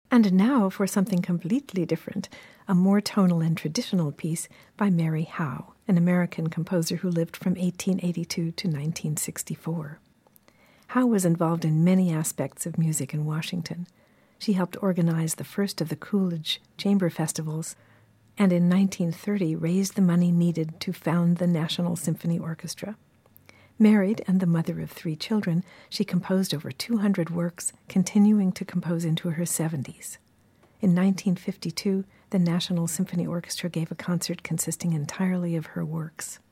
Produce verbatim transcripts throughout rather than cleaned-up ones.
And now for something completely different, a more tonal and traditional piece by Mary Howe, an American composer who lived from eighteen eighty-two to nineteen sixty-four. Howe was involved in many aspects of music in Washington. She helped organize the first of the Coolidge Chamber Festivals, and in nineteen thirty raised the money needed to found the National Symphony Orchestra. Married and the mother of three children, she composed over two hundred works, continuing to compose into her seventies. In nineteen fifty-two, the National Symphony Orchestra gave a concert consisting entirely of her works.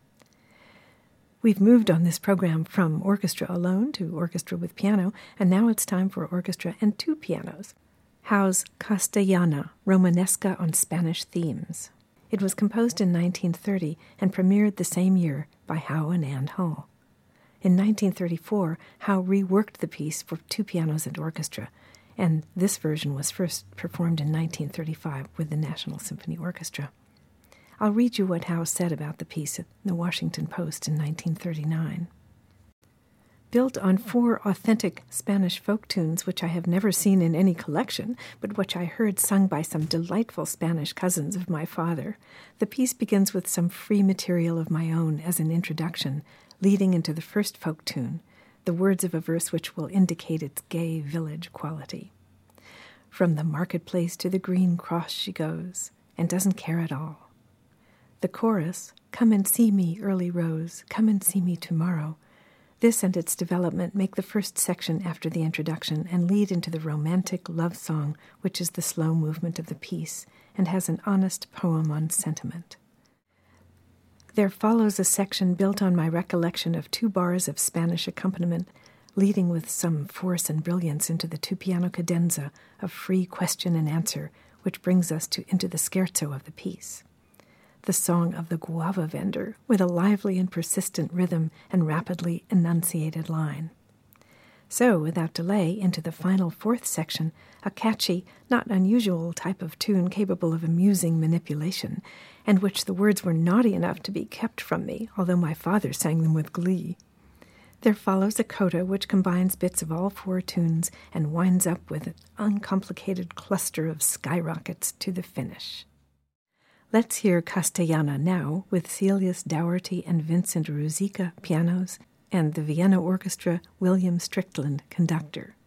We've moved on this program from orchestra alone to orchestra with piano, and now it's time for orchestra and two pianos. Howe's Castellana, Romanesca on Spanish Themes. It was composed in nineteen thirty and premiered the same year by Howe and Ann Hall. In nineteen thirty-four, Howe reworked the piece for two pianos and orchestra, and this version was first performed in nineteen thirty-five with the National Symphony Orchestra. I'll read you what Howe said about the piece in the Washington Post in nineteen thirty-nine. Built on four authentic Spanish folk tunes which I have never seen in any collection, but which I heard sung by some delightful Spanish cousins of my father, the piece begins with some free material of my own as an introduction, leading into the first folk tune, the words of a verse which will indicate its gay village quality. From the marketplace to the green cross she goes, and doesn't care at all. The chorus, come and see me, early rose, come and see me tomorrow. This and its development make the first section after the introduction and lead into the romantic love song, which is the slow movement of the piece, and has an honest poem on sentiment. There follows a section built on my recollection of two bars of Spanish accompaniment, leading with some force and brilliance into the two-piano cadenza of free question and answer, which brings us to into the scherzo of the piece. The song of the guava vendor, with a lively and persistent rhythm and rapidly enunciated line. So, without delay, into the final fourth section, a catchy, not unusual type of tune capable of amusing manipulation, and which the words were naughty enough to be kept from me, although my father sang them with glee. There follows a coda which combines bits of all four tunes and winds up with an uncomplicated cluster of skyrockets to the finish. Let's hear Castellana now with Celius Dougherty and Vincent Ruzicka pianos and the Vienna Orchestra William Strickland conductor.